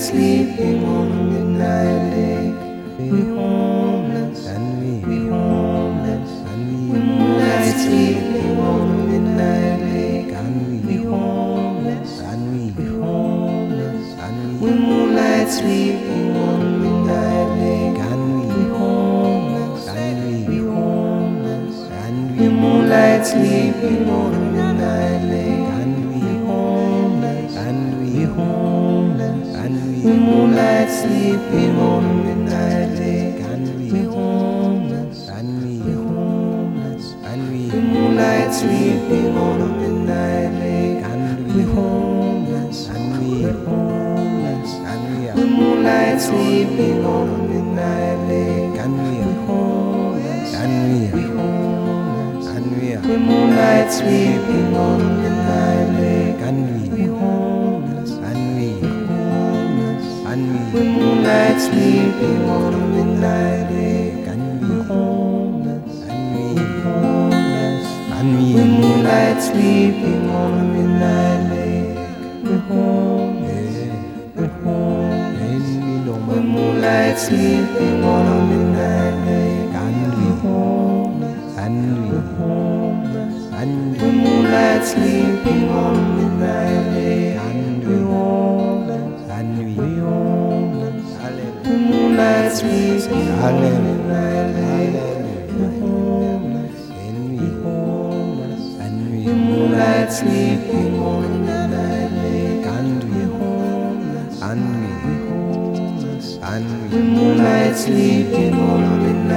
sleeping on a midnight lake. We homeless and we homeless and we moonlight sleeping on a midnight lake. And we homeless and we homeless and we moonlight sleeping on a midnight lake. And we homeless and we homeless and we moonlight sleeping on a midnight lake. And we homeless and we homeless and we moonlight sleeping on a midnight lake. And we homeless and we homeless and we moonlight sleeping on a midnight lake. And we homeless and we homeless and we moonlight sleeping on a midnight lake. And we homeless and we homeless and we moonlight sleeping on a midnight lake. And we homeless and we homeless and we moonlight sleeping on a midnight lake. And we homeless and we homeless and we moonlight sleeping on a midnight lake. We homeless, we homeless, we moonlight sleeping on a midnight lake. And we homeless and we homeless and we moonlight sleeping on a midnight lake. And we homeless and we homeless, we moonlight sleeping on a midnight lake. We homeless and we homeless and we moonlight sleeping on a midnight lake. And we homeless and we homeless and we moonlight sleeping on a midnight lake.